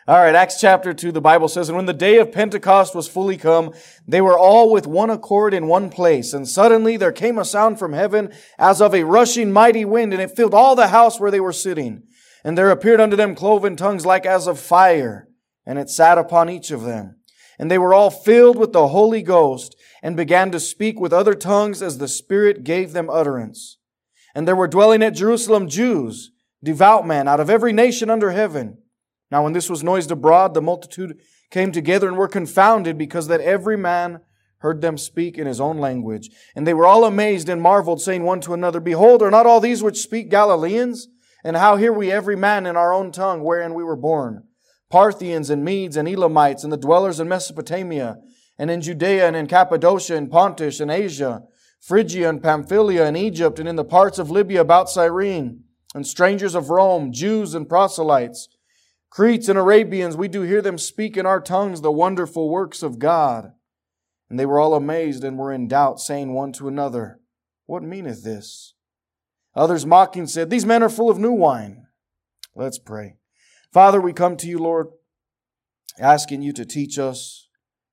All right, Acts chapter 2, the Bible says, "And when the day of Pentecost was fully come, they were all with one accord in one place. And suddenly there came a sound from heaven as of a rushing mighty wind, and it filled all the house where they were sitting. And there appeared unto them cloven tongues like as of fire, and it sat upon each of them. And they were all filled with the Holy Ghost, and began to speak with other tongues as the Spirit gave them utterance. And there were dwelling at Jerusalem Jews, devout men, out of every nation under heaven. Now when this was noised abroad, the multitude came together and were confounded, because that every man heard them speak in his own language. And they were all amazed and marveled, saying one to another, Behold, are not all these which speak Galileans? And how hear we every man in our own tongue wherein we were born? Parthians and Medes and Elamites and the dwellers in Mesopotamia and in Judea and in Cappadocia and Pontus and Asia, Phrygia and Pamphylia and Egypt and in the parts of Libya about Cyrene, and strangers of Rome, Jews and proselytes, Cretes and Arabians, we do hear them speak in our tongues the wonderful works of God. And they were all amazed and were in doubt, saying one to another, What meaneth this? Others mocking said, These men are full of new wine. Let's pray. Father, we come to you, Lord, asking you to teach us.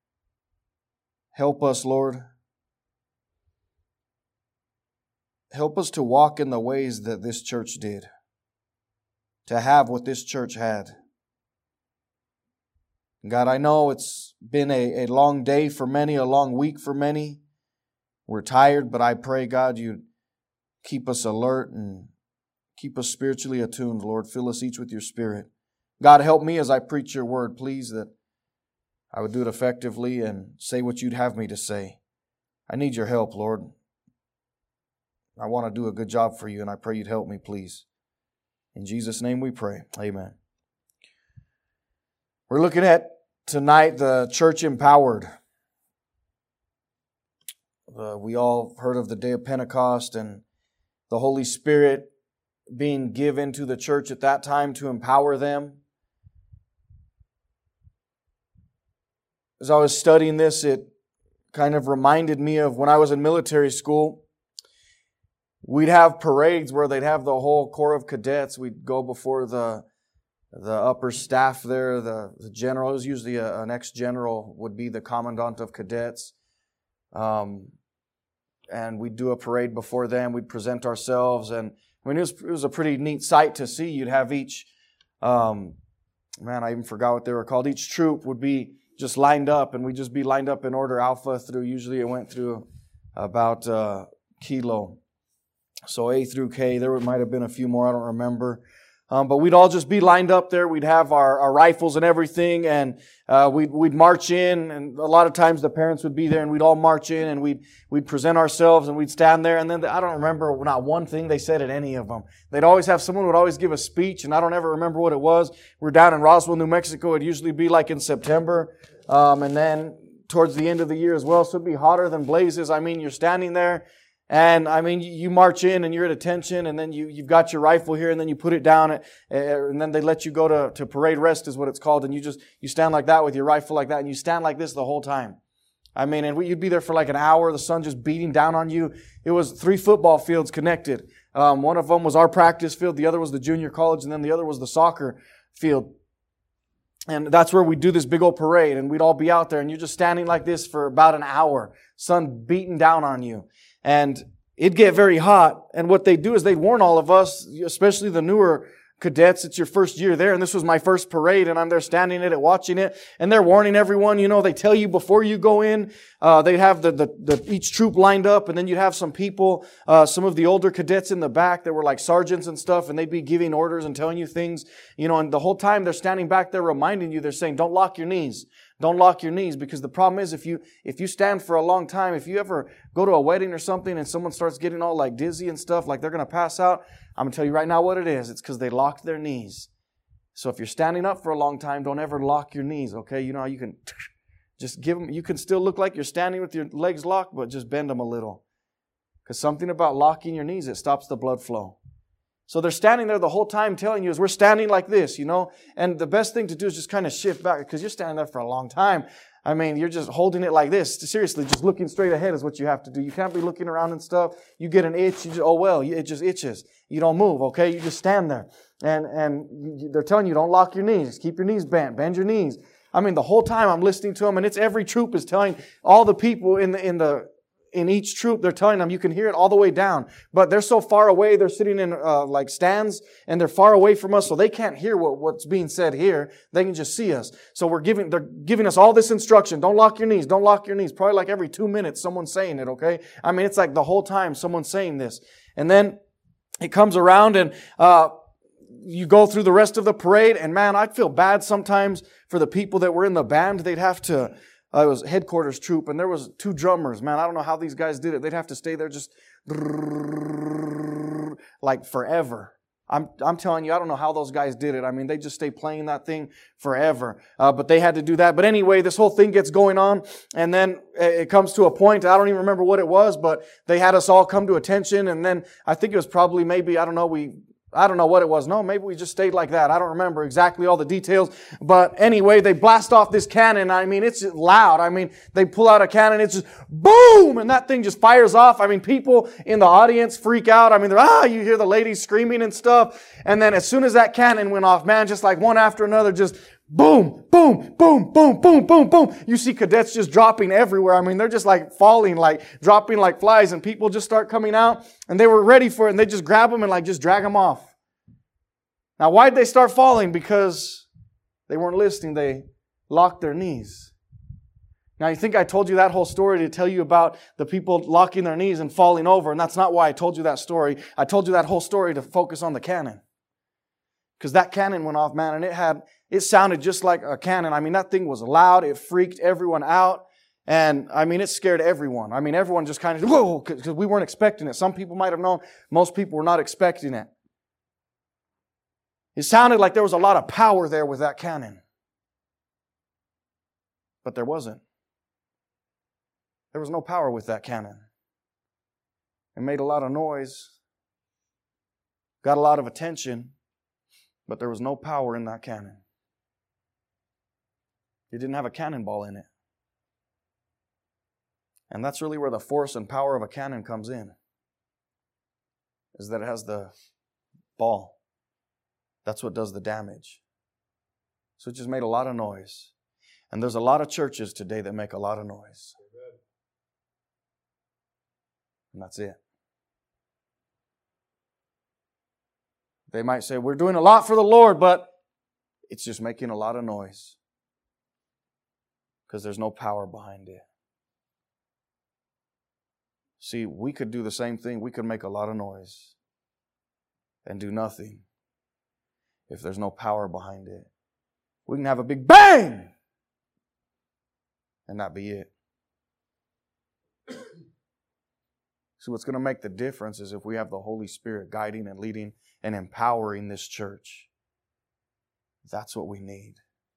Help us, Lord. Help us to walk in the ways that this church did, to have what this church had. God, I know it's been a long day for many, a long week for many. We're tired, but I pray, God, you keep us alert and keep us spiritually attuned, Lord. Fill us each with your Spirit. God, help me as I preach your word, please, that I would do it effectively and say what you'd have me to say. I need your help, Lord. I want to do a good job for you, and I pray you'd help me, please. In Jesus' name we pray. Amen. We're looking at tonight the church empowered. We all heard of the day of Pentecost and the Holy Spirit being given to the church at that time to empower them. As I was studying this, it kind of reminded me of when I was in military school. We'd have parades where they'd have the whole Corps of Cadets. We'd go before the upper staff there, the general. It was usually an ex-general would be the commandant of cadets. And we'd do a parade before them. We'd present ourselves. And I mean, it was a pretty neat sight to see. You'd have each, I even forgot what they were called. Each troop would be just lined up, and we'd just be lined up in order alpha through, usually it went through about Kilo. So A through K, there might have been a few more, I don't remember. But we'd all just be lined up there. We'd have our rifles and everything, and we'd march in, and a lot of times the parents would be there, and we'd all march in, and we'd present ourselves, and we'd stand there, and then I don't remember not one thing they said at any of them. They'd always have, someone would always give a speech, and I don't ever remember what it was. We're down in Roswell, New Mexico. It'd usually be like in September, and then towards the end of the year as well, so it'd be hotter than blazes. I mean, you're standing there, and I mean, you march in and you're at attention, and then you've got your rifle here, and then you put it down, and then they let you go to parade rest is what it's called, and you stand like that with your rifle like that, and you stand like this the whole time. I mean, and you'd be there for like an hour, the sun just beating down on you. It was 3 football fields connected. One of them was our practice field, the other was the junior college, and then the other was the soccer field. And that's where we'd do this big old parade, and we'd all be out there, and you're just standing like this for about an hour, sun beating down on you. And it'd get very hot. And what they'd do is they'd warn all of us, especially the newer cadets. It's your first year there. And this was my first parade. And I'm there standing at it, watching it. And they're warning everyone. You know, they tell you before you go in. They'd have each troop lined up. And then you'd have some people, some of the older cadets in the back that were like sergeants and stuff. And they'd be giving orders and telling you things. You know, and the whole time they're standing back there reminding you, they're saying, don't lock your knees. Don't lock your knees, because the problem is if you stand for a long time, if you ever go to a wedding or something and someone starts getting all like dizzy and stuff, like they're going to pass out, I'm going to tell you right now what it is. It's because they locked their knees. So if you're standing up for a long time, don't ever lock your knees, okay? You know how you can just give them, you can still look like you're standing with your legs locked, but just bend them a little. Because something about locking your knees, it stops the blood flow. So they're standing there the whole time telling you, as we're standing like this, you know. And the best thing to do is just kind of shift back because you're standing there for a long time. I mean, you're just holding it like this. Seriously, just looking straight ahead is what you have to do. You can't be looking around and stuff. You get an itch, it just itches. You don't move, okay? You just stand there. And they're telling you, don't lock your knees. Keep your knees bent. Bend your knees. I mean, the whole time I'm listening to them, and it's every troop is telling all the people in each troop, they're telling them, you can hear it all the way down. But they're so far away, they're sitting in like stands, and they're far away from us, so they can't hear what's being said here. They can just see us. So they're giving us all this instruction. Don't lock your knees. Don't lock your knees. Probably like every 2 minutes, someone's saying it, okay? I mean, it's like the whole time someone's saying this. And then it comes around and you go through the rest of the parade, and man, I'd feel bad sometimes for the people that were in the band. They'd have to... it was headquarters troop, and there was 2 drummers. Man, I don't know how these guys did it. They'd have to stay there just like forever. I'm telling you, I don't know how those guys did it. I mean, they just stay playing that thing forever. But they had to do that. But anyway, this whole thing gets going on, and then it comes to a point, I don't even remember what it was, but they had us all come to attention, and then I think it was probably maybe, I don't know what it was. No, maybe we just stayed like that. I don't remember exactly all the details. But anyway, they blast off this cannon. I mean, it's loud. I mean, they pull out a cannon. It's just boom! And that thing just fires off. I mean, people in the audience freak out. I mean, you hear the ladies screaming and stuff. And then as soon as that cannon went off, man, just like one after another, just boom, boom, boom, boom, boom, boom, boom. You see cadets just dropping everywhere. I mean, they're just like falling, like dropping like flies, and people just start coming out, and they were ready for it, and they just grab them and like just drag them off. Now, why'd they start falling? Because they weren't listening. They locked their knees. Now, you think I told you that whole story to tell you about the people locking their knees and falling over, and that's not why I told you that story. I told you that whole story to focus on the cannon. Because that cannon went off, man, and it sounded just like a cannon. I mean, that thing was loud. It freaked everyone out. And, I mean, it scared everyone. I mean, everyone just kind of, whoa, because we weren't expecting it. Some people might have known. Most people were not expecting it. It sounded like there was a lot of power there with that cannon. But there wasn't. There was no power with that cannon. It made a lot of noise, got a lot of attention, but there was no power in that cannon. It didn't have a cannonball in it. And that's really where the force and power of a cannon comes in, is that it has the ball. That's what does the damage. So it just made a lot of noise. And there's a lot of churches today that make a lot of noise. And that's it. They might say, we're doing a lot for the Lord, but it's just making a lot of noise. Because there's no power behind it. See, we could do the same thing. We could make a lot of noise and do nothing if there's no power behind it. We can have a big bang and that be it. See, what's going to make the difference is if we have the Holy Spirit guiding and leading and empowering this church. That's what we need.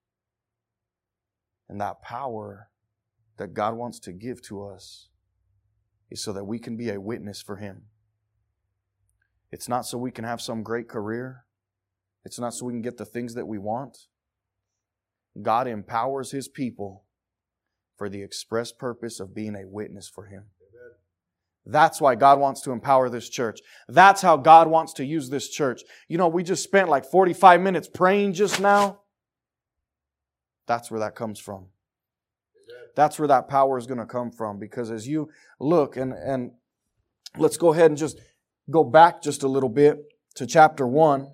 And that power that God wants to give to us is so that we can be a witness for Him. It's not so we can have some great career. It's not so we can get the things that we want. God empowers His people for the express purpose of being a witness for Him. That's why God wants to empower this church. That's how God wants to use this church. You know, we just spent like 45 minutes praying just now. That's where that comes from. That's where that power is going to come from. Because as you look, and let's go ahead and just go back just a little bit to chapter 1.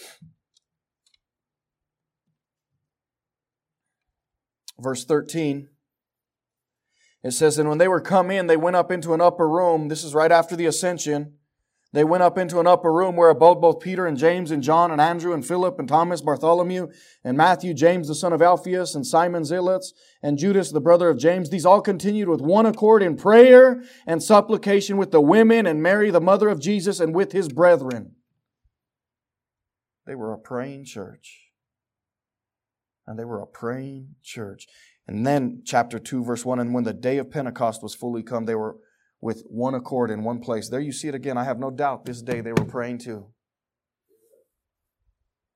Verse 13. It says, and when they were come in, they went up into an upper room. This is right after the ascension. They went up into an upper room where abode both Peter and James and John and Andrew and Philip and Thomas, Bartholomew and Matthew, James the son of Alphaeus and Simon Zealots and Judas the brother of James. These all continued with one accord in prayer and supplication with the women and Mary the mother of Jesus and with His brethren. They were a praying church. And they were a praying church. And then chapter 2 verse 1, and when the day of Pentecost was fully come, they were with one accord in one place. There you see it again. I have no doubt this day they were praying too.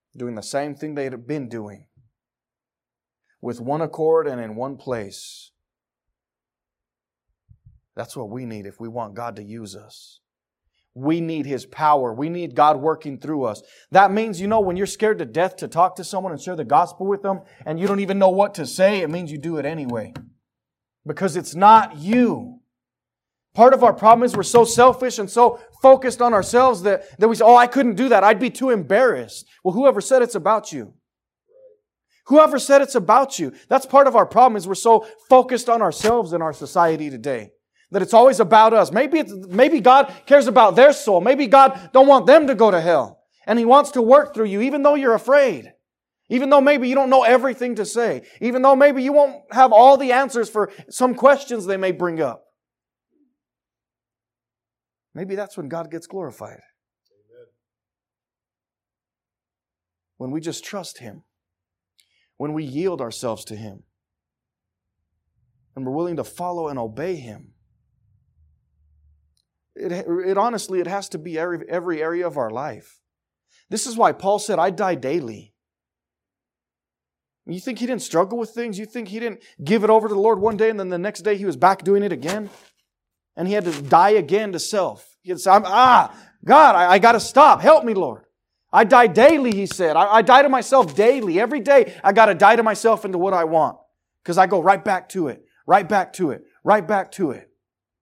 doing the same thing they had been doing, with one accord and in one place. That's what we need if we want God to use us. We need His power. We need God working through us. That means, when you're scared to death to talk to someone and share the gospel with them and you don't even know what to say, it means you do it anyway. Because it's not you. Part of our problem is we're so selfish and so focused on ourselves that we say, I couldn't do that. I'd be too embarrassed. Well, whoever said it's about you? Whoever said it's about you? That's part of our problem is we're so focused on ourselves in our society today. That it's always about us. Maybe God cares about their soul. Maybe God don't want them to go to hell. And He wants to work through you even though you're afraid. Even though maybe you don't know everything to say. Even though maybe you won't have all the answers for some questions they may bring up. Maybe that's when God gets glorified. Amen. When we just trust Him. When we yield ourselves to Him. And we're willing to follow and obey Him. It honestly, it has to be every area of our life. This is why Paul said, I die daily. You think he didn't struggle with things? You think he didn't give it over to the Lord one day and then the next day he was back doing it again? And he had to die again to self. He had to say, God, I got to stop. Help me, Lord. I die daily, he said. I die to myself daily. Every day I got to die to myself into what I want. Because I go right back to it. Right back to it. Right back to it.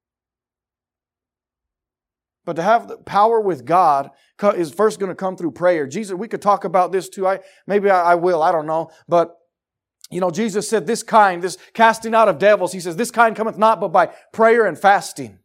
But to have the power with God is first going to come through prayer. Jesus, we could talk about this too. Maybe I will. I don't know. But, Jesus said this casting out of devils, He says, this kind cometh not but by prayer and fasting.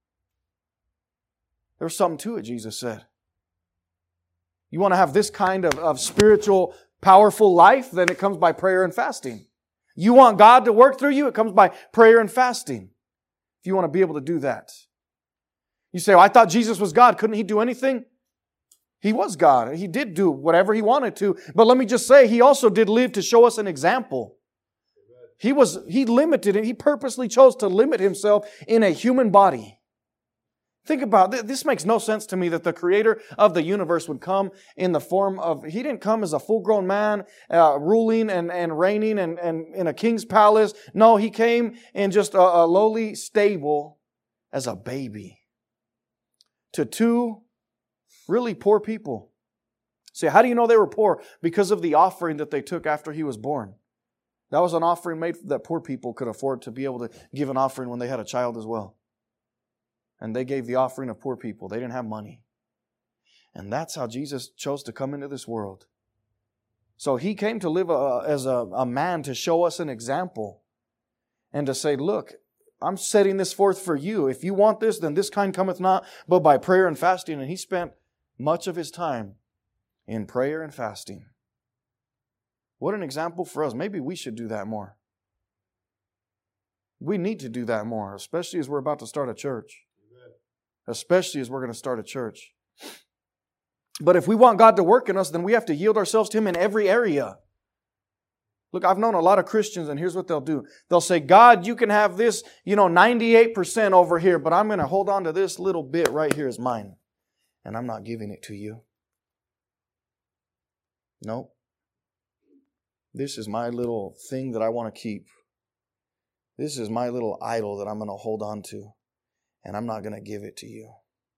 There's something to it, Jesus said. You want to have this kind of spiritual, powerful life, then it comes by prayer and fasting. You want God to work through you, it comes by prayer and fasting. If you want to be able to do that. You say, I thought Jesus was God. Couldn't He do anything? He was God. He did do whatever He wanted to. But let me just say, He also did live to show us an example. He limited it. He purposely chose to limit Himself in a human body. Think about it. This makes no sense to me that the Creator of the universe would come in the form of... He didn't come as a full-grown man ruling and reigning and in a king's palace. No, He came in just a lowly stable as a baby. To two really poor people. See, how do you know they were poor? Because of the offering that they took after He was born. That was an offering made that poor people could afford to be able to give an offering when they had a child as well. And they gave the offering of poor people. They didn't have money. And that's how Jesus chose to come into this world. So He came to live as a man to show us an example. And to say, look, I'm setting this forth for you. If you want this, then this kind cometh not, but by prayer and fasting. And He spent much of His time in prayer and fasting. What an example for us. Maybe we should do that more. We need to do that more, especially as we're about to start a church. Amen. Especially as we're going to start a church. But if we want God to work in us, then we have to yield ourselves to Him in every area. Look, I've known a lot of Christians, and here's what they'll do. They'll say, God, you can have this, 98% over here, but I'm going to hold on to this little bit right here as mine. And I'm not giving it to you. Nope. This is my little thing that I want to keep. This is my little idol that I'm going to hold on to. And I'm not going to give it to you.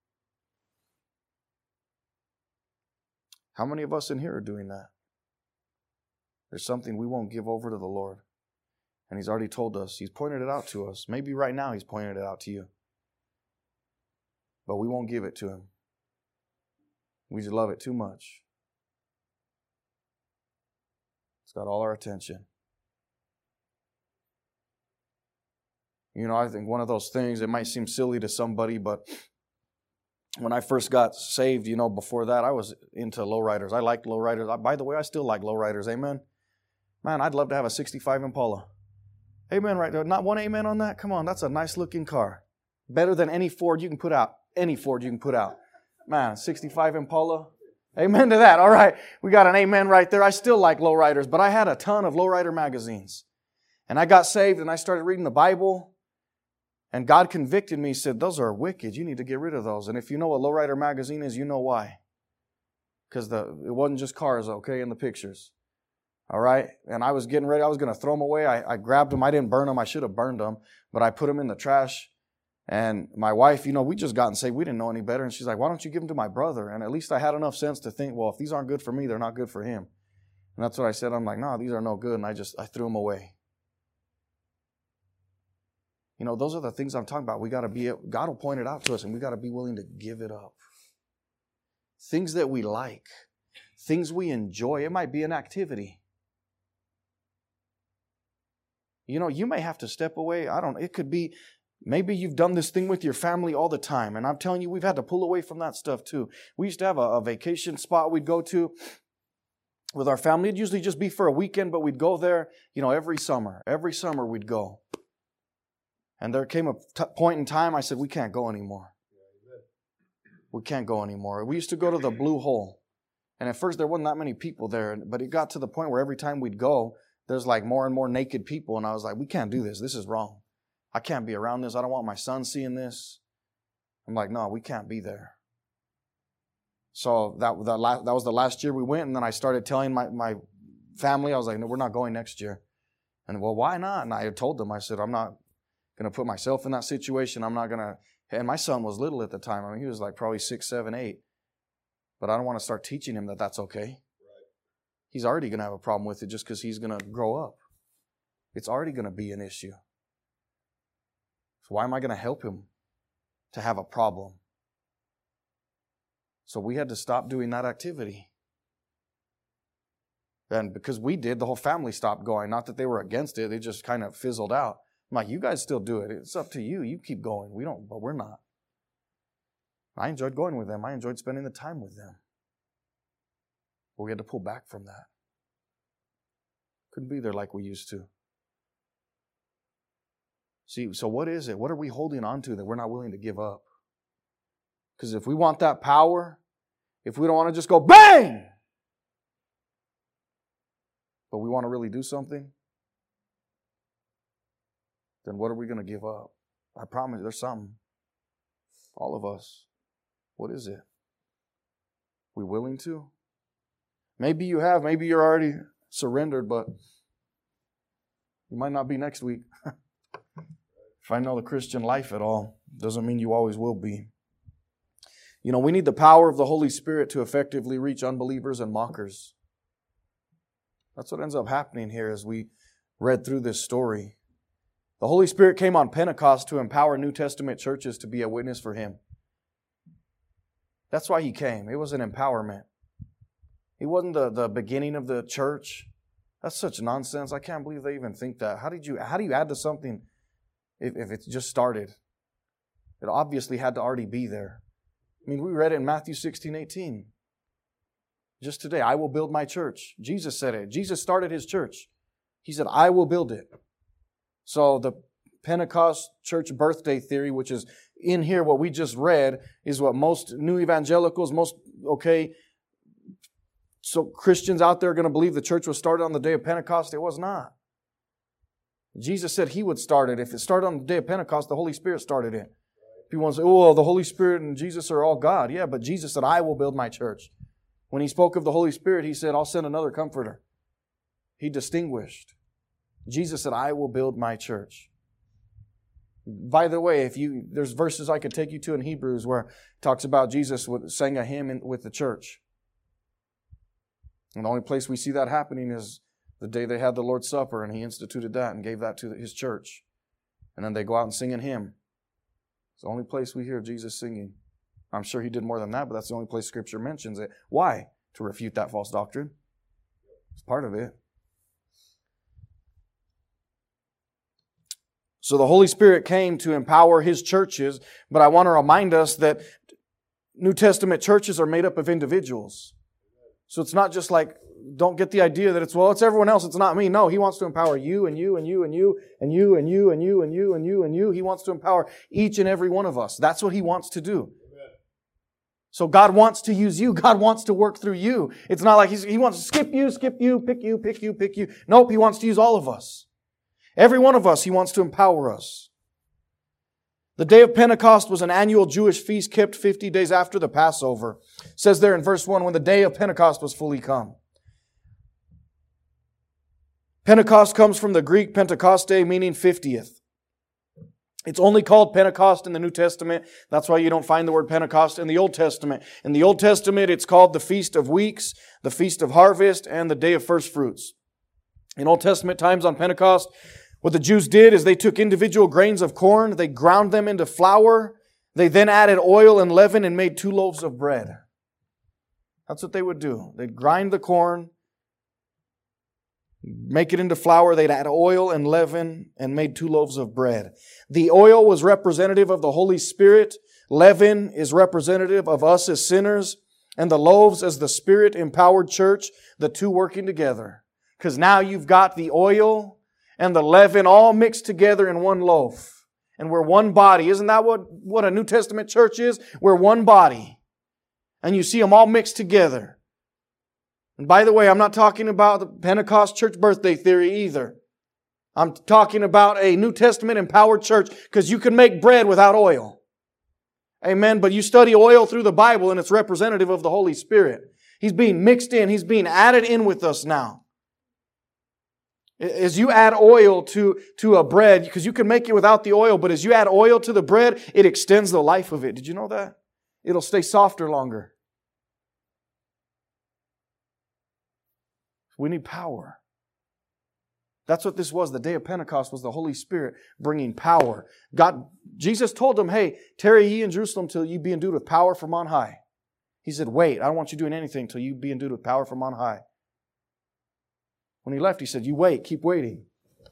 How many of us in here are doing that? There's something we won't give over to the Lord. And He's already told us. He's pointed it out to us. Maybe right now He's pointed it out to you. But we won't give it to Him. We just love it too much. It's got all our attention. I think one of those things, it might seem silly to somebody, but when I first got saved, before that, I was into lowriders. I liked lowriders. By the way, I still like lowriders. Amen? Man, I'd love to have a 65 Impala. Amen right there. Not one amen on that? Come on, that's a nice looking car. Better than any Ford you can put out. Any Ford you can put out. Man, 65 Impala. Amen to that. All right, we got an amen right there. I still like lowriders, but I had a ton of lowrider magazines. And I got saved and I started reading the Bible. And God convicted me. He said, those are wicked. You need to get rid of those. And if you know what lowrider magazine is, you know why. because it wasn't just cars, okay, in the pictures. All right? And I was getting ready. I was going to throw them away. I grabbed them. I didn't burn them. I should have burned them. But I put them in the trash. And my wife, we just gotten saved. We didn't know any better. And she's like, why don't you give them to my brother? And at least I had enough sense to think, well, if these aren't good for me, they're not good for him. And that's what I said. I'm like, no, these are no good. And I threw them away. Those are the things I'm talking about. God will point it out to us, and we got to be willing to give it up. Things that we like, things we enjoy. It might be an activity. You may have to step away. It could be, maybe you've done this thing with your family all the time. And I'm telling you, we've had to pull away from that stuff too. We used to have a vacation spot we'd go to with our family. It'd usually just be for a weekend, but we'd go there, every summer. Every summer we'd go. And there came a point in time I said, we can't go anymore. We can't go anymore. We used to go to the Blue Hole. And at first there wasn't that many people there, but it got to the point where every time we'd go, there's like more and more naked people. And I was like, we can't do this. This is wrong. I can't be around this. I don't want my son seeing this. I'm like, no, we can't be there. So that was the last year we went. And then I started telling my family, I was like, no, we're not going next year. And well, why not? And I told them, I said, I'm not going to put myself in that situation. I'm not going to. And my son was little at the time. I mean, he was like probably 6, 7, 8. But I don't want to start teaching him that that's okay. Right. He's already going to have a problem with it just because he's going to grow up. It's already going to be an issue. So why am I going to help him to have a problem? So we had to stop doing that activity. And because we did, the whole family stopped going. Not that they were against it. They just kind of fizzled out. I'm like, you guys still do it. It's up to you. You keep going. We don't, but we're not. I enjoyed going with them. I enjoyed spending the time with them. But we had to pull back from that. Couldn't be there like we used to. See, so what is it? What are we holding on to that we're not willing to give up? Because if we want that power, if we don't want to just go bang, but we want to really do something, then what are we going to give up? I promise there's something. All of us. What is it? We willing to? Maybe you have. Maybe you're already surrendered, but you might not be next week. If I know the Christian life at all, doesn't mean you always will be. We need the power of the Holy Spirit to effectively reach unbelievers and mockers. That's what ends up happening here as we read through this story. The Holy Spirit came on Pentecost to empower New Testament churches to be a witness for Him. That's why He came. It was an empowerment. He wasn't the beginning of the church. That's such nonsense. I can't believe they even think that. How do you add to something if it's just started? It obviously had to already be there. I mean, we read it in Matthew 16:18. Just today, I will build my church. Jesus said it. Jesus started His church. He said, I will build it. So the Pentecost church birthday theory, which is in here, what we just read, is what most new evangelicals, so Christians out there are going to believe the church was started on the day of Pentecost. It was not. Jesus said He would start it. If it started on the day of Pentecost, the Holy Spirit started it. People want to say, oh, the Holy Spirit and Jesus are all God. Yeah, but Jesus said, I will build my church. When He spoke of the Holy Spirit, He said, I'll send another comforter. He distinguished. Jesus said, I will build my church. By the way, there's verses I could take you to in Hebrews where it talks about Jesus sang a hymn with the church. And the only place we see that happening is the day they had the Lord's Supper, and He instituted that and gave that to His church. And then they go out and sing a hymn. It's the only place we hear Jesus singing. I'm sure He did more than that, but that's the only place Scripture mentions it. Why? To refute that false doctrine. It's part of it. So the Holy Spirit came to empower His churches, but I want to remind us that New Testament churches are made up of individuals. So it's not just like, don't get the idea that it's everyone else, it's not me. No, He wants to empower you and you and you and you and you and you and you and you and you and you. He wants to empower each and every one of us. That's what He wants to do. So God wants to use you. God wants to work through you. It's not like He wants to skip you, pick you. Nope, He wants to use all of us. Every one of us, He wants to empower us. The day of Pentecost was an annual Jewish feast kept 50 days after the Passover. It says there in verse 1, when the day of Pentecost was fully come. Pentecost comes from the Greek Pentekoste, meaning 50th. It's only called Pentecost in the New Testament. That's why you don't find the word Pentecost in the Old Testament. In the Old Testament, it's called the Feast of Weeks, the Feast of Harvest, and the Day of First Fruits. In Old Testament times on Pentecost, what the Jews did is they took individual grains of corn, they ground them into flour, they then added oil and leaven and made 2 loaves of bread. That's what they would do. They'd grind the corn, make it into flour, they'd add oil and leaven and made 2 loaves of bread. The oil was representative of the Holy Spirit. Leaven is representative of us as sinners. And the loaves as the Spirit-empowered church, the two working together. Because now you've got the oil and the leaven all mixed together in one loaf. And we're one body. Isn't that what a New Testament church is? We're one body. And you see them all mixed together. And by the way, I'm not talking about the Pentecost church birthday theory either. I'm talking about a New Testament empowered church because you can make bread without oil. Amen. But you study oil through the Bible and it's representative of the Holy Spirit. He's being mixed in. He's being added in with us now. As you add oil to a bread, because you can make it without the oil, but as you add oil to the bread, it extends the life of it. Did you know that? It'll stay softer longer. We need power. That's what this was. The day of Pentecost was the Holy Spirit bringing power. Jesus told them, hey, tarry ye in Jerusalem till you be endued with power from on high. He said, wait, I don't want you doing anything till you be endued with power from on high. When he left, he said, you wait, keep waiting.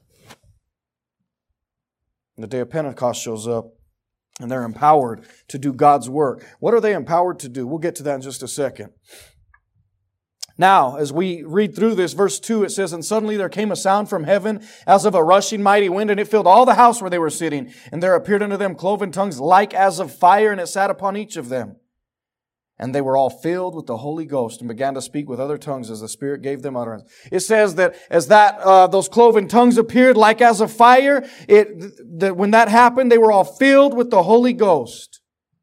And the day of Pentecost shows up and they're empowered to do God's work. What are they empowered to do? We'll get to that in just a second. Now, as we read through this, verse 2, it says, and suddenly there came a sound from heaven as of a rushing mighty wind, and it filled all the house where they were sitting. And there appeared unto them cloven tongues like as of fire, and it sat upon each of them. And they were all filled with the Holy Ghost and began to speak with other tongues as the Spirit gave them utterance. It says that as those cloven tongues appeared like as of fire, when that happened, they were all filled with the Holy Ghost.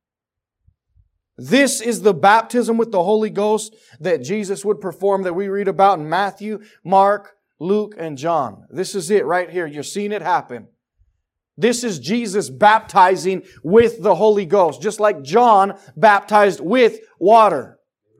This is the baptism with the Holy Ghost that Jesus would perform that we read about in Matthew, Mark, Luke, and John. This is it right here. You're seeing it happen. This is Jesus baptizing with the Holy Ghost, just like John baptized with water.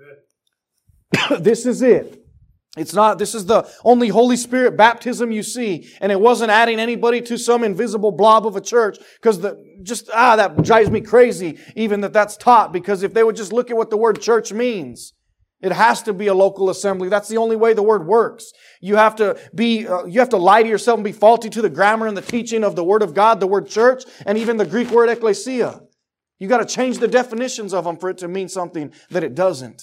This is it. This is the only Holy Spirit baptism you see. And it wasn't adding anybody to some invisible blob of a church. Because that drives me crazy, even that's taught. Because if they would just look at what the word church means, it has to be a local assembly. That's the only way the word works. You have to lie to yourself and be faulty to the grammar and the teaching of the Word of God, the word church, and even the Greek word ekklesia. You got to change the definitions of them for it to mean something that it doesn't.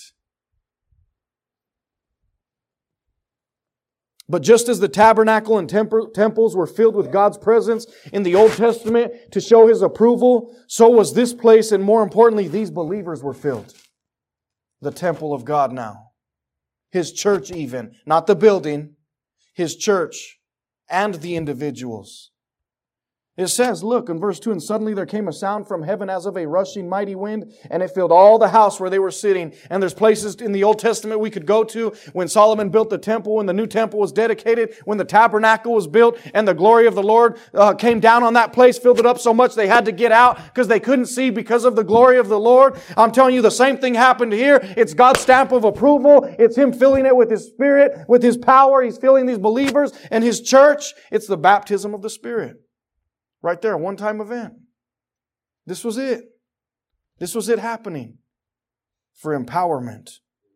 But just as the tabernacle and temples were filled with God's presence in the Old Testament to show His approval, so was this place, and more importantly, these believers were filled. The temple of God now. His church even. Not the building. His church and the individuals. It says, look, in verse 2, and suddenly there came a sound from heaven as of a rushing mighty wind, and it filled all the house where they were sitting. And there's places in the Old Testament we could go to when Solomon built the temple, when the new temple was dedicated, when the tabernacle was built, and the glory of the Lord came down on that place, filled it up so much they had to get out because they couldn't see because of the glory of the Lord. I'm telling you, the same thing happened here. It's God's stamp of approval. It's Him filling it with His Spirit, with His power. He's filling these believers and His church. It's the baptism of the Spirit. Right there, a one-time event. This was it. This was it happening for empowerment.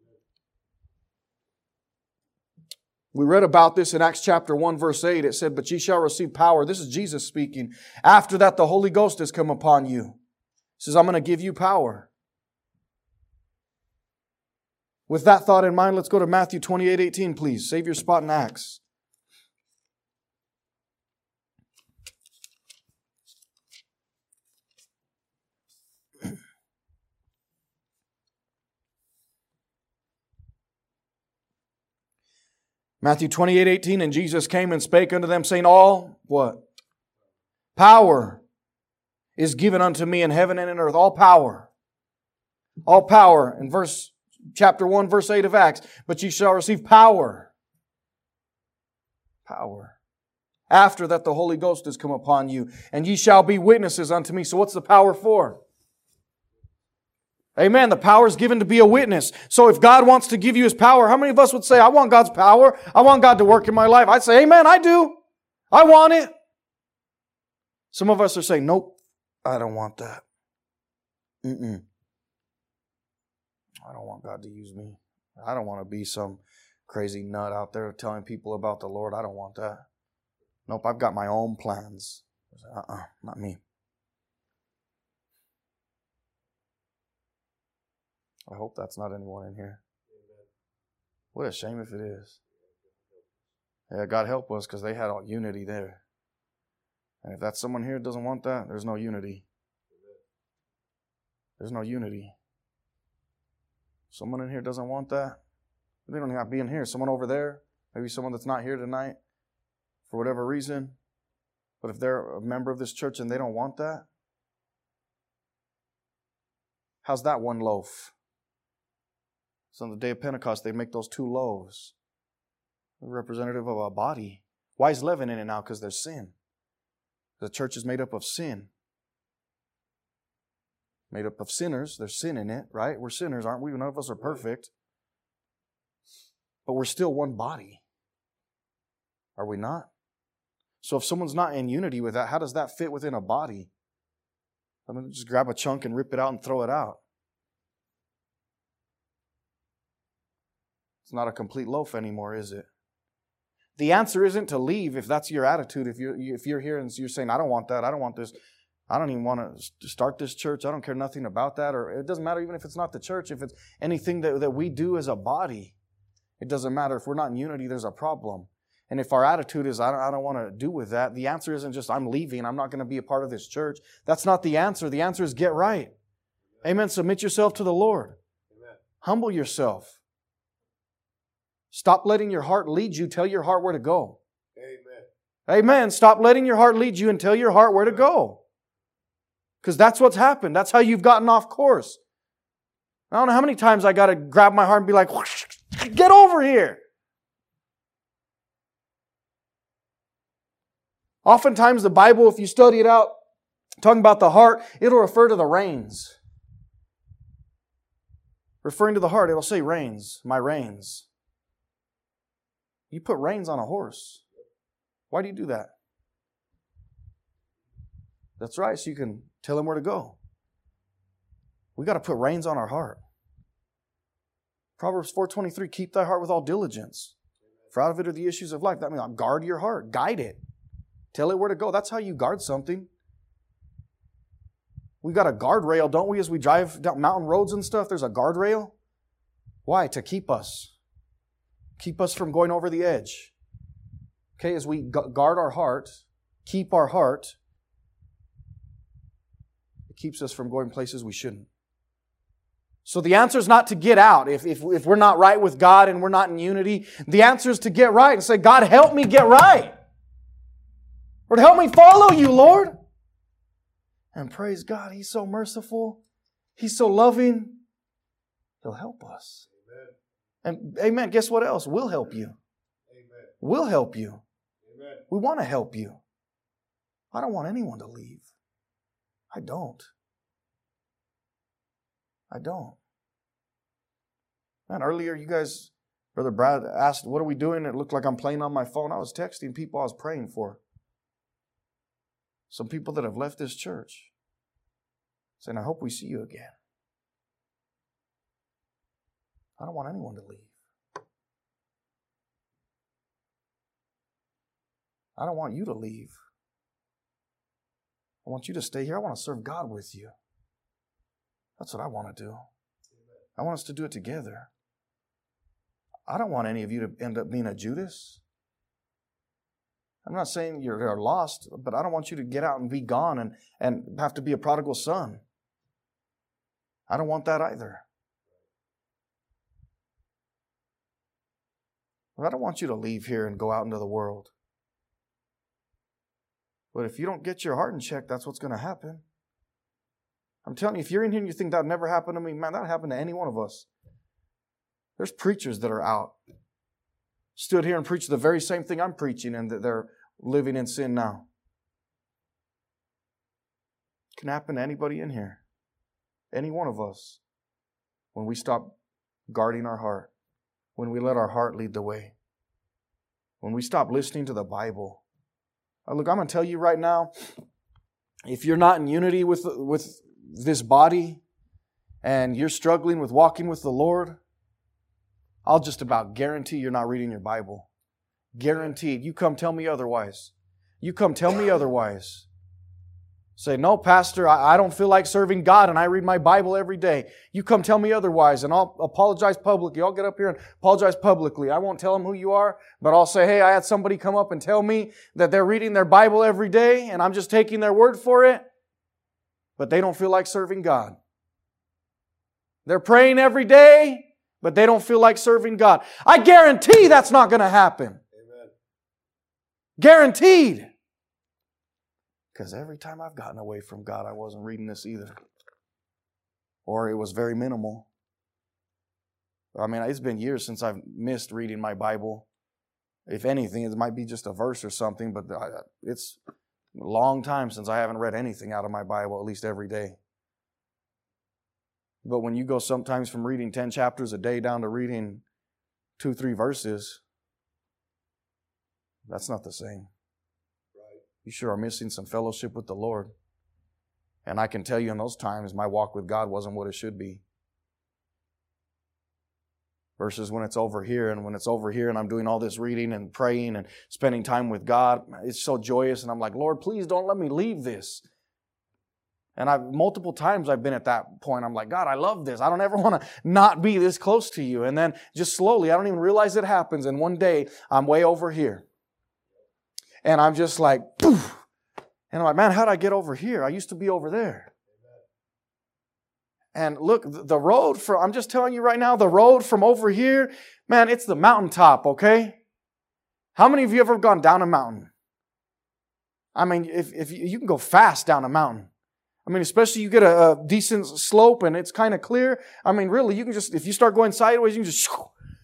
We read about this in Acts chapter 1, verse 8. It said, but ye shall receive power. This is Jesus speaking. After that, the Holy Ghost has come upon you. He says, I'm going to give you power. With that thought in mind, let's go to Matthew 28:18, please. Save your spot in Acts. Matthew 28:18, and Jesus came and spake unto them, saying, all, what? Power is given unto me in heaven and in earth. All power. All power. In chapter 1, verse 8 of Acts. But ye shall receive power. Power. After that the Holy Ghost has come upon you. And ye shall be witnesses unto me. So what's the power for? Amen. The power is given to be a witness. So if God wants to give you His power, how many of us would say, I want God's power. I want God to work in my life. I'd say, amen, I do. I want it. Some of us are saying, nope, I don't want that. I don't want God to use me. I don't want to be some crazy nut out there telling people about the Lord. I don't want that. Nope, I've got my own plans. Not me. I hope that's not anyone in here. What a shame if it is. Yeah, God help us, because they had all unity there. And if that's someone here that doesn't want that, there's no unity. There's no unity. Someone in here doesn't want that. They don't have to be in here. Someone over there, maybe someone that's not here tonight for whatever reason. But if they're a member of this church and they don't want that, how's that one loaf? So on the day of Pentecost, they make those 2 loaves. Representative of a body. Why is leaven in it now? Because there's sin. The church is made up of sin. Made up of sinners. There's sin in it, right? We're sinners, aren't we? None of us are perfect. But we're still one body. Are we not? So if someone's not in unity with that, how does that fit within a body? I'm going to just grab a chunk and rip it out and throw it out. It's not a complete loaf anymore, is it? The answer isn't to leave if that's your attitude. If you're here and you're saying, I don't want that, I don't want this, I don't even want to start this church, I don't care nothing about that, or it doesn't matter even if it's not the church, if it's anything that we do as a body. It doesn't matter. If we're not in unity, there's a problem. And if our attitude is, I don't want to do with that, the answer isn't just, I'm leaving, I'm not going to be a part of this church. That's not the answer. The answer is get right. Amen. Submit yourself to the Lord. Amen. Humble yourself. Stop letting your heart lead you. Tell your heart where to go. Amen. Amen. Stop letting your heart lead you and tell your heart where to go. Because that's what's happened. That's how you've gotten off course. I don't know how many times I got to grab my heart and be like, whoosh, get over here. Oftentimes the Bible, if you study it out, talking about the heart, it'll refer to the reins. Referring to the heart, it'll say reins, my reins. You put reins on a horse. Why do you do that? That's right, so you can tell him where to go. We got to put reins on our heart. Proverbs 4:23, keep thy heart with all diligence. For out of it are the issues of life. That means guard your heart. Guide it. Tell it where to go. That's how you guard something. We got a guardrail, don't we, as we drive down mountain roads and stuff? There's a guardrail. Why? To keep us. Keep us from going over the edge. Okay, as we guard our heart, keep our heart, it keeps us from going places we shouldn't. So the answer is not to get out. If we're not right with God and we're not in unity, the answer is to get right and say, God, help me get right. Lord, help me follow you, Lord. And praise God, He's so merciful. He's so loving. He'll help us. And amen, guess what else? We'll help you. Amen. We'll help you. Amen. We want to help you. I don't want anyone to leave. I don't. Man, earlier you guys, Brother Brad asked, what are we doing? It looked like I'm playing on my phone. I was texting people I was praying for. Some people that have left this church. Saying, I hope we see you again. I don't want anyone to leave. I don't want you to leave. I want you to stay here. I want to serve God with you. That's what I want to do. I want us to do it together. I don't want any of you to end up being a Judas. I'm not saying you're lost, but I don't want you to get out and be gone and have to be a prodigal son. I don't want that either. I don't want you to leave here and go out into the world. But if you don't get your heart in check, that's what's going to happen. I'm telling you, if you're in here and you think that never happened to me, man, that happened to any one of us. There's preachers that are out, stood here and preached the very same thing I'm preaching, and that they're living in sin now. It can happen to anybody in here. Any one of us. When we stop guarding our heart. When we let our heart lead the way. When we stop listening to the Bible. Look, I'm going to tell you right now, if you're not in unity with this body and you're struggling with walking with the Lord, I'll just about guarantee you're not reading your Bible. Guaranteed. You come tell me otherwise. You come tell me otherwise. Say, no, Pastor, I don't feel like serving God and I read my Bible every day. You come tell me otherwise and I'll apologize publicly. I'll get up here and apologize publicly. I won't tell them who you are, but I'll say, hey, I had somebody come up and tell me that they're reading their Bible every day and I'm just taking their word for it, but they don't feel like serving God. They're praying every day, but they don't feel like serving God. I guarantee that's not going to happen. Amen. Guaranteed. Because every time I've gotten away from God, I wasn't reading this either. Or it was very minimal. I mean, it's been years since I've missed reading my Bible. If anything, it might be just a verse or something, but it's a long time since I haven't read anything out of my Bible, at least every day. But when you go sometimes from reading 10 chapters a day down to reading 2-3 verses, that's not the same. You sure are missing some fellowship with the Lord. And I can tell you in those times, my walk with God wasn't what it should be. Versus when it's over here, and when it's over here and I'm doing all this reading and praying and spending time with God, it's so joyous. And I'm like, Lord, please don't let me leave this. And multiple times I've been at that point. I'm like, God, I love this. I don't ever want to not be this close to you. And then just slowly, I don't even realize it happens. And one day I'm way over here. And I'm just like, poof. And I'm like, man, how'd I get over here? I used to be over there. And look, the road I'm just telling you right now, the road from over here, man, it's the mountaintop, okay? How many of you ever gone down a mountain? I mean, if you can go fast down a mountain. I mean, especially you get a decent slope and it's kind of clear. I mean, really, you can just, if you start going sideways, you can just,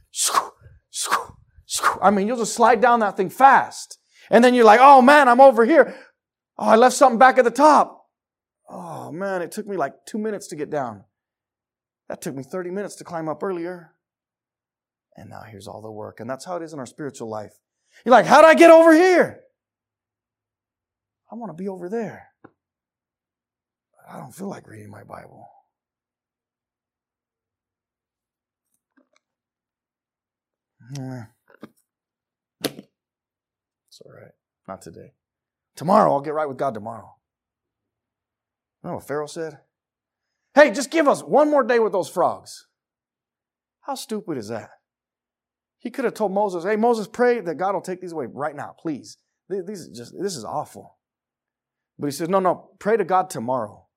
I mean, you'll just slide down that thing fast. And then you're like, oh man, I'm over here. Oh, I left something back at the top. Oh man, it took me like 2 minutes to get down. That took me 30 minutes to climb up earlier. And now here's all the work. And that's how it is in our spiritual life. You're like, how did I get over here? I want to be over there. But I don't feel like reading my Bible. It's all right. Not today. Tomorrow, I'll get right with God tomorrow. You know what Pharaoh said? Hey, just give us one more day with those frogs. How stupid is that? He could have told Moses, hey, Moses, pray that God will take these away right now, please. This is awful. But he says, no, pray to God tomorrow.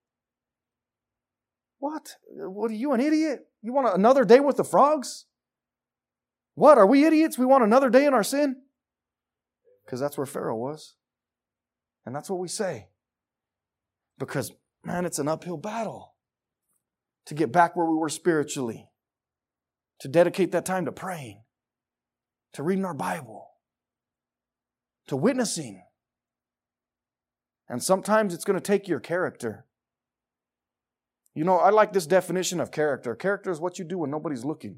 What? What are you, an idiot? You want another day with the frogs? What, are we idiots? We want another day in our sin? Because that's where Pharaoh was. And that's what we say. Because, man, it's an uphill battle to get back where we were spiritually. To dedicate that time to praying. To reading our Bible. To witnessing. And sometimes it's going to take your character. You know, I like this definition of character. Character is what you do when nobody's looking.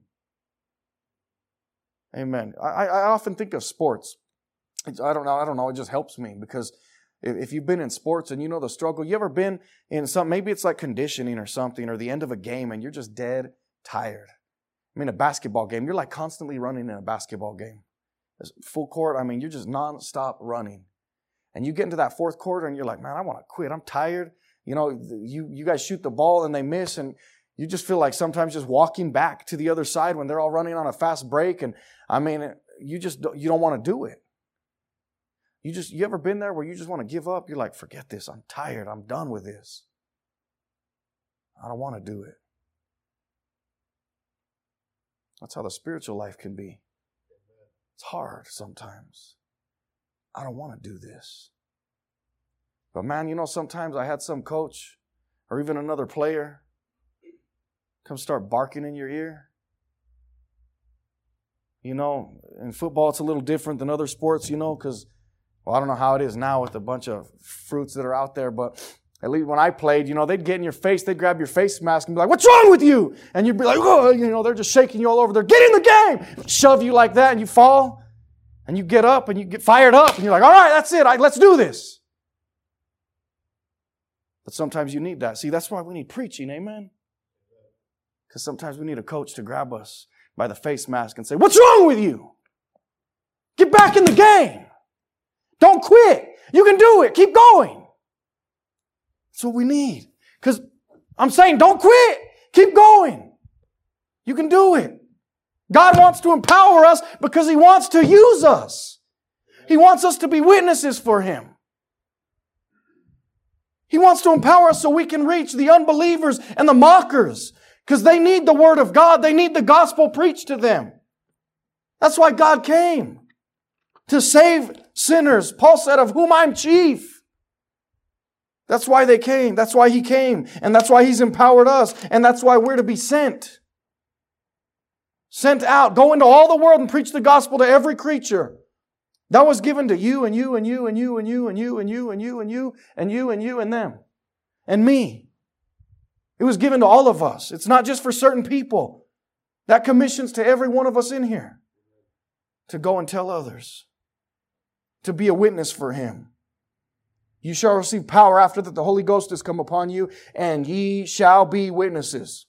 Amen. I often think of sports. I don't know. It just helps me because if you've been in sports and you know the struggle, you ever been in maybe it's like conditioning or something or the end of a game and you're just dead tired. I mean, a basketball game, you're like constantly running in a basketball game. It's full court, I mean, you're just nonstop running. And you get into that fourth quarter and you're like, man, I want to quit. I'm tired. You know, you guys shoot the ball and they miss and you just feel like sometimes just walking back to the other side when they're all running on a fast break. And I mean, you don't want to do it. You ever been there where you just want to give up? You're like, forget this. I'm tired. I'm done with this. I don't want to do it. That's how the spiritual life can be. It's hard sometimes. I don't want to do this. But man, you know, sometimes I had some coach or even another player come start barking in your ear. You know, in football it's a little different than other sports, you know, because, well, I don't know how it is now with a bunch of fruits that are out there, but at least when I played, you know, they'd get in your face, they'd grab your face mask and be like, "What's wrong with you?" And you'd be like, "Oh," you know, they're just shaking you all over. They're, "Get in the game!" Shove you like that and you fall and you get up and you get fired up and you're like, "All right, that's it. Let's do this." But sometimes you need that. See, that's why we need preaching, amen? Because sometimes we need a coach to grab us by the face mask and say, "What's wrong with you? Get back in the game. Don't quit. You can do it. Keep going." That's what we need. Because I'm saying, don't quit. Keep going. You can do it. God wants to empower us because He wants to use us. He wants us to be witnesses for Him. He wants to empower us so we can reach the unbelievers and the mockers, because they need the Word of God. They need the gospel preached to them. That's why God came, to save sinners. Paul said, "Of whom I'm chief." That's why they came. That's why He came. And that's why He's empowered us. And that's why we're to be sent. Sent out. Go into all the world and preach the gospel to every creature. That was given to you and you and you and you and you and you and you and you and you and you and you and them. And me. It was given to all of us. It's not just for certain people. That commissions to every one of us in here. To go and tell others. To be a witness for Him. You shall receive power after that the Holy Ghost has come upon you, and ye shall be witnesses.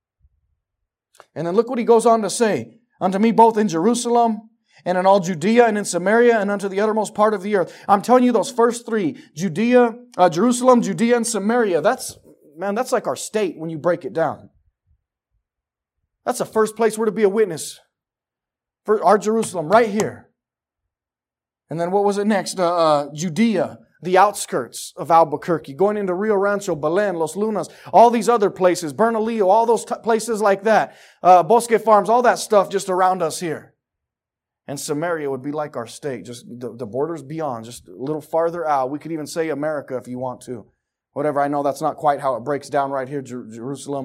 And then look what He goes on to say. Unto me both in Jerusalem and in all Judea and in Samaria and unto the uttermost part of the earth. I'm telling you those first three. Jerusalem, Judea, and Samaria. That's like our state when you break it down. That's the first place we're to be a witness. For our Jerusalem, right here. And then what was it next? Judea, the outskirts of Albuquerque, going into Rio Rancho, Belen, Los Lunas, all these other places, Bernalillo, all those places like that, Bosque Farms, all that stuff just around us here. And Samaria would be like our state, just the borders beyond, just a little farther out. We could even say America if you want to. Whatever, I know that's not quite how it breaks down right here, Jerusalem,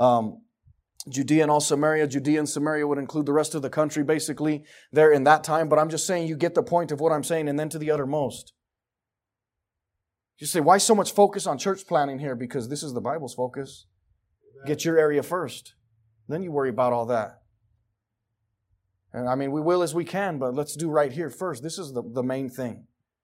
Judea and all Samaria. Judea and Samaria would include the rest of the country basically there in that time. But I'm just saying you get the point of what I'm saying, and then to the uttermost. You say, why so much focus on church planning here? Because this is the Bible's focus. Get your area first. Then you worry about all that. And I mean, we will as we can, but let's do right here first. This is the main thing.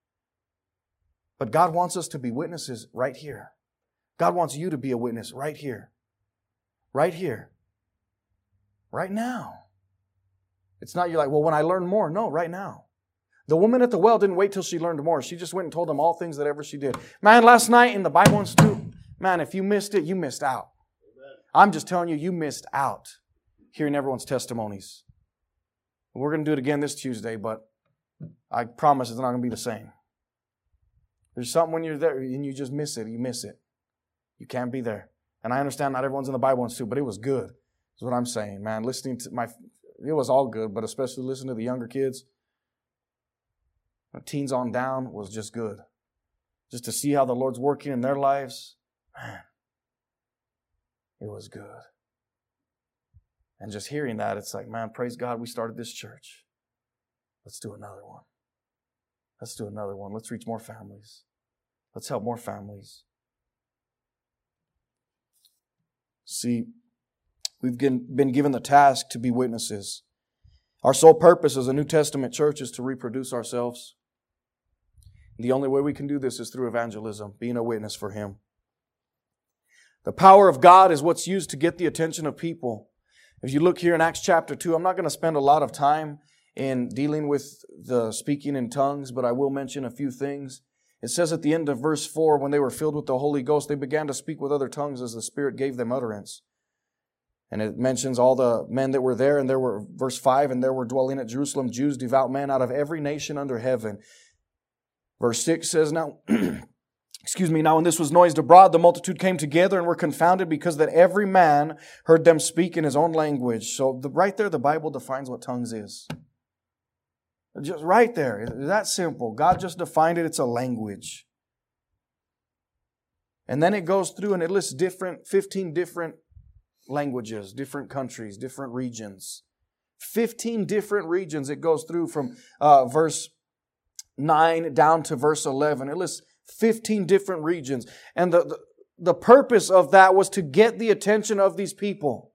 But God wants us to be witnesses right here. God wants you to be a witness right here. Right here. Right now. It's not you're like, well, when I learn more. No, right now. The woman at the well didn't wait till she learned more. She just went and told them all things that ever she did. Man, last night in the Bible Institute, man, if you missed it, you missed out. Amen. I'm just telling you, you missed out hearing everyone's testimonies. We're going to do it again this Tuesday, but I promise it's not going to be the same. There's something when you're there and you just miss it. You miss it. You can't be there. And I understand not everyone's in the Bible Institute, but it was good. That's what I'm saying, man. Listening to it was all good, but especially listening to the younger kids. Teens on down was just good. Just to see how the Lord's working in their lives, man, it was good. And just hearing that, it's like, man, praise God, we started this church. Let's do another one. Let's do another one. Let's reach more families. Let's help more families. See, we've been given the task to be witnesses. Our sole purpose as a New Testament church is to reproduce ourselves. The only way we can do this is through evangelism, being a witness for Him. The power of God is what's used to get the attention of people. If you look here in Acts chapter 2, I'm not going to spend a lot of time in dealing with the speaking in tongues, but I will mention a few things. It says at the end of verse 4, when they were filled with the Holy Ghost, they began to speak with other tongues as the Spirit gave them utterance. And it mentions all the men that were there, and there were, verse 5, and there were dwelling at Jerusalem Jews, devout men out of every nation under heaven. Verse 6 says, now when this was noised abroad, the multitude came together and were confounded because that every man heard them speak in his own language. So right there, the Bible defines what tongues is. Just right there. It's that simple. God just defined it. It's a language. And then it goes through and it lists 15 different languages, different countries, different regions. 15 different regions it goes through from verse 9 down to verse 11. It lists 15 different regions. And the purpose of that was to get the attention of these people.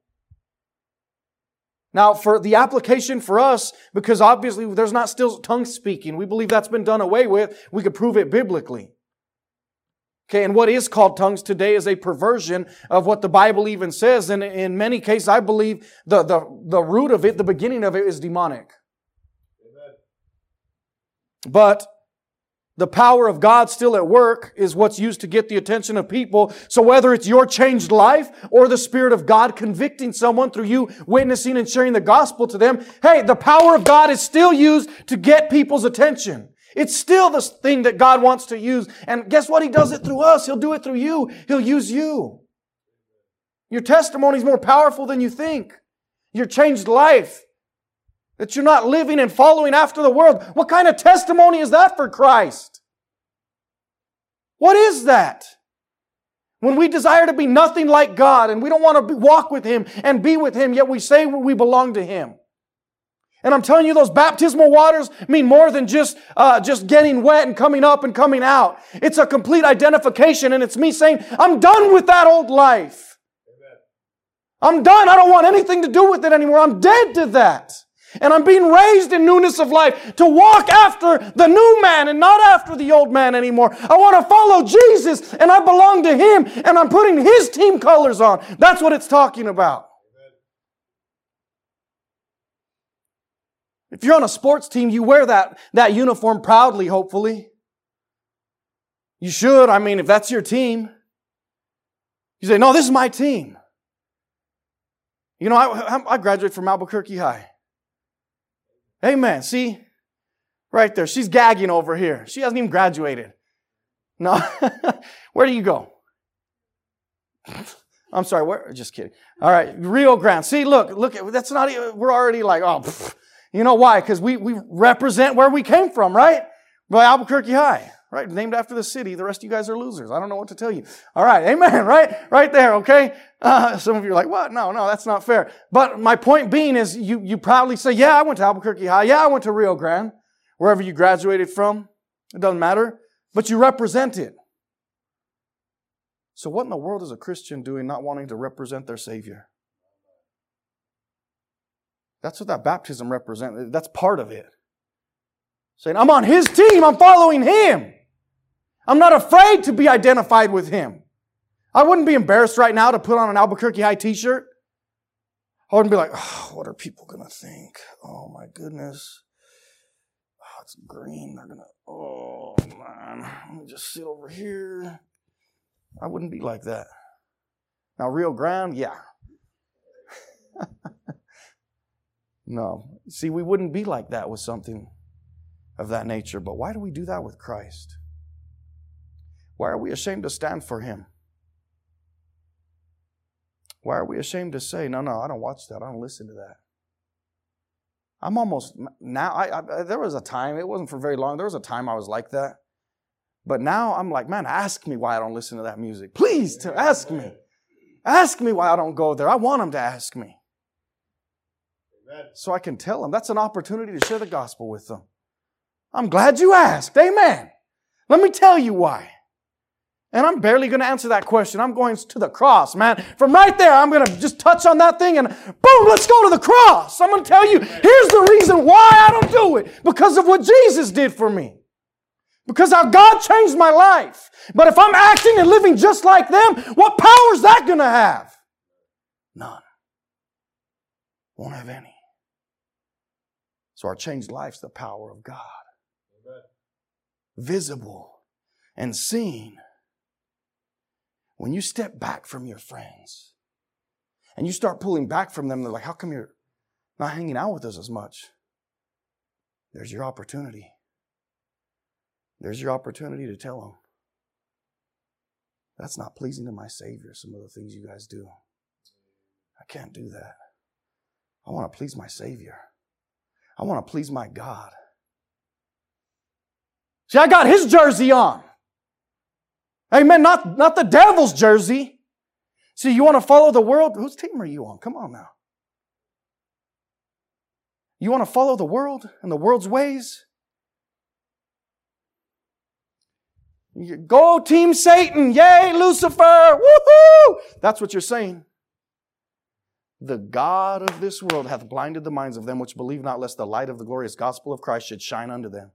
Now, for the application for us, because obviously there's not still tongue speaking. We believe that's been done away with. We could prove it biblically. Okay, and what is called tongues today is a perversion of what the Bible even says. And in many cases, I believe the root of it, the beginning of it is demonic. Amen. But the power of God still at work is what's used to get the attention of people. So whether it's your changed life or the Spirit of God convicting someone through you witnessing and sharing the gospel to them, hey, the power of God is still used to get people's attention. It's still the thing that God wants to use. And guess what? He does it through us. He'll do it through you. He'll use you. Your testimony is more powerful than you think. Your changed life. That you're not living and following after the world. What kind of testimony is that for Christ? What is that? When we desire to be nothing like God and we don't want to walk with Him and be with Him, yet we say we belong to Him. And I'm telling you, those baptismal waters mean more than just getting wet and coming up and coming out. It's a complete identification, and it's me saying, I'm done with that old life. Amen. I'm done. I don't want anything to do with it anymore. I'm dead to that. And I'm being raised in newness of life to walk after the new man and not after the old man anymore. I want to follow Jesus, and I belong to Him, and I'm putting His team colors on. That's what it's talking about. If you're on a sports team, you wear that uniform proudly, hopefully. You should. I mean, if that's your team. You say, no, this is my team. You know, I graduated from Albuquerque High. Amen. See? Right there. She's gagging over here. She hasn't even graduated. No. Where do you go? I'm sorry. Where? Just kidding. All right. Rio Grande. See, look. That's not even, we're already like, oh, pfft. You know why? Because we represent where we came from, right? By Albuquerque High, right? Named after the city. The rest of you guys are losers. I don't know what to tell you. All right. Amen. Right there. Okay. Some of you are like, what? No, that's not fair. But my point being is you proudly say, yeah, I went to Albuquerque High. Yeah, I went to Rio Grande. Wherever you graduated from. It doesn't matter. But you represent it. So what in the world is a Christian doing not wanting to represent their Savior? That's what that baptism represents. That's part of it. Saying, I'm on His team. I'm following Him. I'm not afraid to be identified with Him. I wouldn't be embarrassed right now to put on an Albuquerque High t-shirt. I wouldn't be like, oh, what are people going to think? Oh, my goodness. Oh, it's green. They're going to, oh, man. Let me just sit over here. I wouldn't be like that. Now, Rio Grande, yeah. No. See, we wouldn't be like that with something of that nature. But why do we do that with Christ? Why are we ashamed to stand for Him? Why are we ashamed to say, no, I don't watch that. I don't listen to that. I'm almost, now, there was a time, it wasn't for very long, there was a time I was like that. But now I'm like, man, ask me why I don't listen to that music. Please, ask me. Ask me why I don't go there. I want them to ask me. So I can tell them. That's an opportunity to share the gospel with them. I'm glad you asked. Amen. Let me tell you why. And I'm barely going to answer that question. I'm going to the cross, man. From right there, I'm going to just touch on that thing and boom, let's go to the cross. I'm going to tell you, here's the reason why I don't do it. Because of what Jesus did for me. Because how God changed my life. But if I'm acting and living just like them, what power is that going to have? None. Won't have any. So our changed life's the power of God. Amen. Visible and seen. When you step back from your friends and you start pulling back from them, they're like, how come you're not hanging out with us as much? There's your opportunity. There's your opportunity to tell them. That's not pleasing to my Savior, some of the things you guys do. I can't do that. I want to please my Savior. I want to please my God. See, I got His jersey on. Amen. Not the devil's jersey. See, you want to follow the world? Whose team are you on? Come on now. You want to follow the world and the world's ways? Go Team Satan. Yay, Lucifer. Woohoo! That's what you're saying. The God of this world hath blinded the minds of them which believe not, lest the light of the glorious gospel of Christ should shine unto them.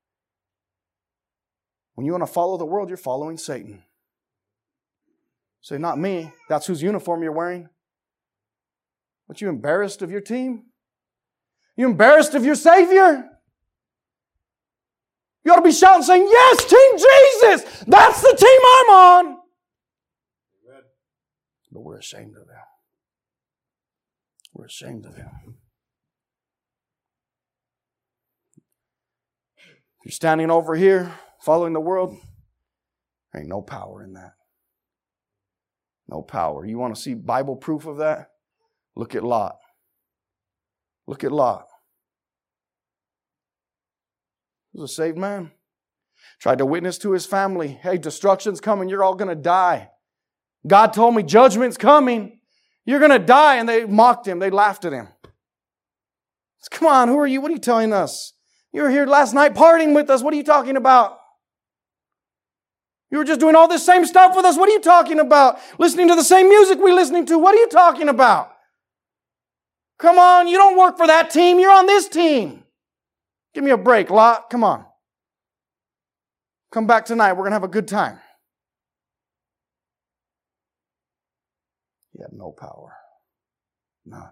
When you want to follow the world, you're following Satan. Say, not me. That's whose uniform you're wearing. But you embarrassed of your team? You embarrassed of your Savior? You ought to be shouting saying, yes, Team Jesus! That's the team I'm on! Amen. But we're ashamed of that. We're ashamed of Him. If you're standing over here following the world, there ain't no power in that. No power. You want to see Bible proof of that? Look at Lot. Look at Lot. He was a saved man. Tried to witness to his family. Hey, destruction's coming. You're all going to die. God told me judgment's coming. You're going to die. And they mocked him. They laughed at him. Come on, who are you? What are you telling us? You were here last night partying with us. What are you talking about? You were just doing all this same stuff with us. What are you talking about? Listening to the same music we're listening to. What are you talking about? Come on, you don't work for that team. You're on this team. Give me a break, Lot. Come on. Come back tonight. We're going to have a good time. He had no power. None.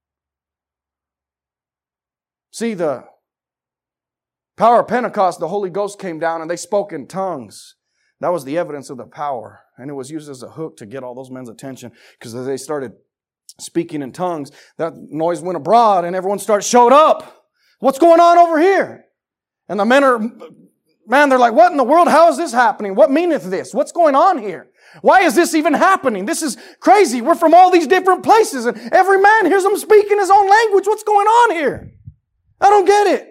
See, the power of Pentecost, the Holy Ghost came down and they spoke in tongues. That was the evidence of the power. And it was used as a hook to get all those men's attention. Because as they started speaking in tongues, that noise went abroad and everyone showed up. What's going on over here? And the men they're like, what in the world? How is this happening? What meaneth this? What's going on here? Why is this even happening? This is crazy. We're from all these different places and every man hears them speaking his own language. What's going on here? I don't get it.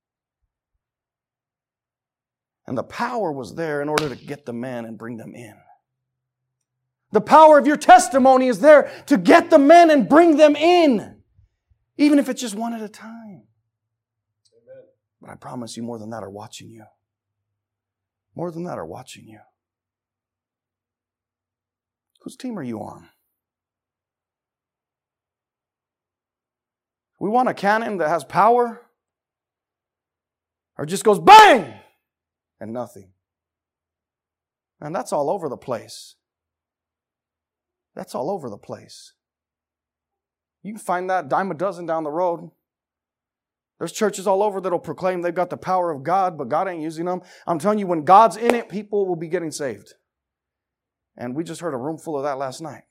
And the power was there in order to get the men and bring them in. The power of your testimony is there to get the men and bring them in. Even if it's just one at a time. Amen. But I promise you more than that are watching you. More than that are watching you. Whose team are you on? We want a cannon that has power or just goes bang and nothing. And that's all over the place. That's all over the place. You can find that dime a dozen down the road. There's churches all over that'll proclaim they've got the power of God, but God ain't using them. I'm telling you, when God's in it, people will be getting saved. And we just heard a room full of that last night.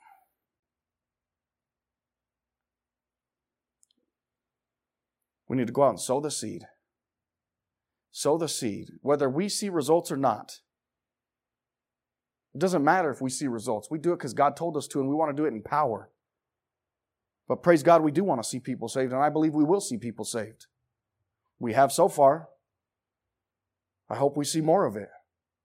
We need to go out and sow the seed. Sow the seed. Whether we see results or not. It doesn't matter if we see results. We do it because God told us to, and we want to do it in power. But praise God, we do want to see people saved, and I believe we will see people saved. We have so far. I hope we see more of it.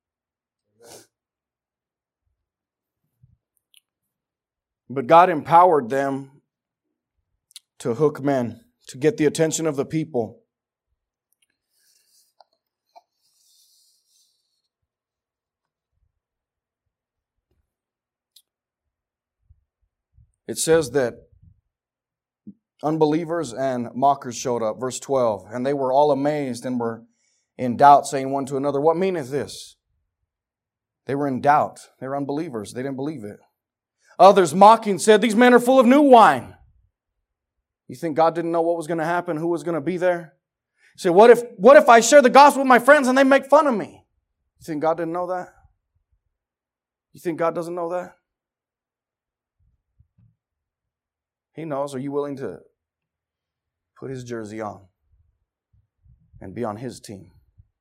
But God empowered them to hook men, to get the attention of the people. It says that unbelievers and mockers showed up, verse 12, and they were all amazed and were in doubt, saying one to another, what meaneth this? They were in doubt. They were unbelievers. They didn't believe it. Others mocking said, these men are full of new wine. You think God didn't know what was going to happen, who was going to be there? You say, what if I share the gospel with my friends and they make fun of me? You think God didn't know that? You think God doesn't know that? He knows. Are you willing to put His jersey on and be on His team?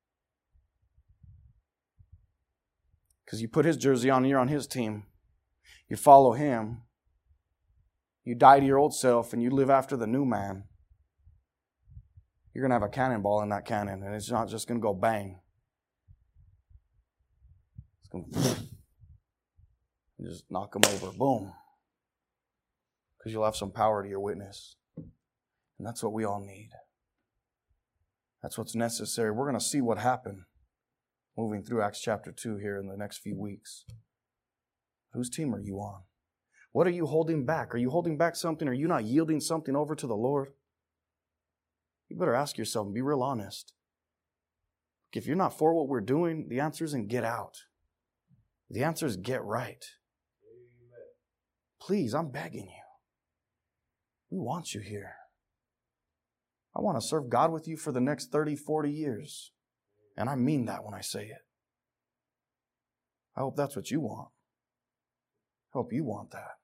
Because you put His jersey on and you're on His team. You follow Him. You die to your old self and you live after the new man. You're going to have a cannonball in that cannon, and it's not just going to go bang. It's going to And just knock them over. Boom. Because you'll have some power to your witness. And that's what we all need. That's what's necessary. We're going to see what happened moving through Acts chapter 2 here in the next few weeks. Whose team are you on? What are you holding back? Are you holding back something? Are you not yielding something over to the Lord? You better ask yourself and be real honest. If you're not for what we're doing, the answer isn't get out. The answer is get right. Amen. Please, I'm begging you. We want you here. I want to serve God with you for the next 30, 40 years. And I mean that when I say it. I hope that's what you want. I hope you want that.